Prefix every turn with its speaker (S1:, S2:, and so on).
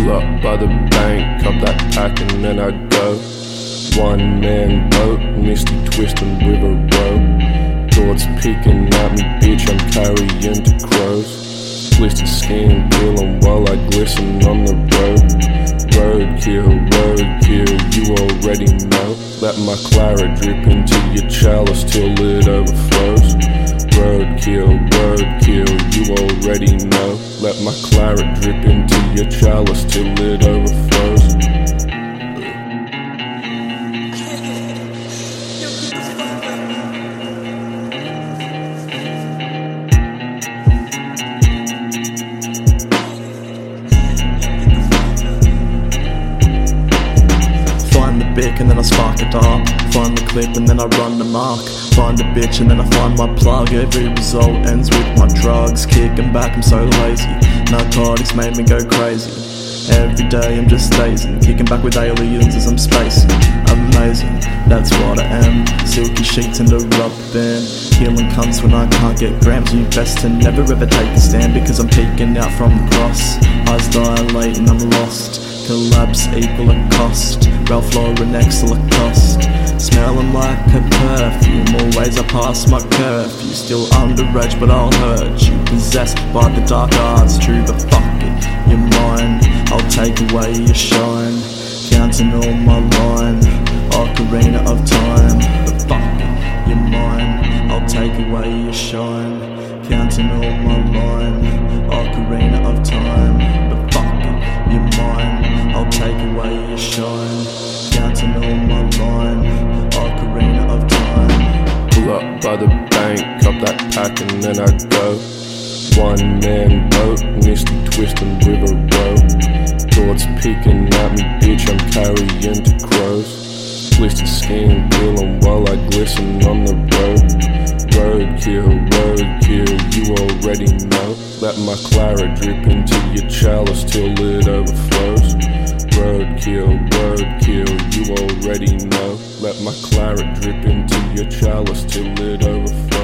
S1: Pull up by the bank, up that pack and then I go. One man boat, misty twisting river road. Thoughts peeking at me, bitch, I'm carrying the crows. Blistered skin peeling while I glisten on the road. Roadkill, you already know. Let my claret drip into your chalice till it overflows. Roadkill, you already know. Let my claret drip into your chalice till it overflows.
S2: Bic and then I spark it up. Find the clip and then I run the mark. Find a bitch and then I find my plug. Every result ends with my drugs. Kicking back, I'm so lazy. Narcotics made me go crazy. Every day I'm just dazing. Kicking back with aliens as I'm spacing. Amazing, that's what I am. Silky sheets in the rubber band. Killing cunts when I can't get grams. You best to never ever take a stand, because I'm peeking out from the cross. Eyes dilate and I'm lost. Collapse equal a cost. Ralph Lauren Excel a cost. Smelling like a perfume. Always I pass my curfew. Still underage but I'll hurt you. Possessed by the dark arts. True but fuck it, you're mine. I'll take away your shine. Counting all my line. Ocarina of time. But fuck it, you're mine. I'll take away your shine. Counting all my line. Ocarina of time. But fuck it, you're mine. I'll take away your shine. Counting all my line. Ocarina of time.
S1: Pull up by the bank, up that pack and then I go. One man boat, misty twisting river road. Thoughts peeking at me, bitch, I'm carrying the crows. Blistered skin peeling while I glisten on the road. Roadkill, you already know. Let my claret drip into your chalice till it overflows. Roadkill, you already know. Let my claret drip into your chalice till it overflows.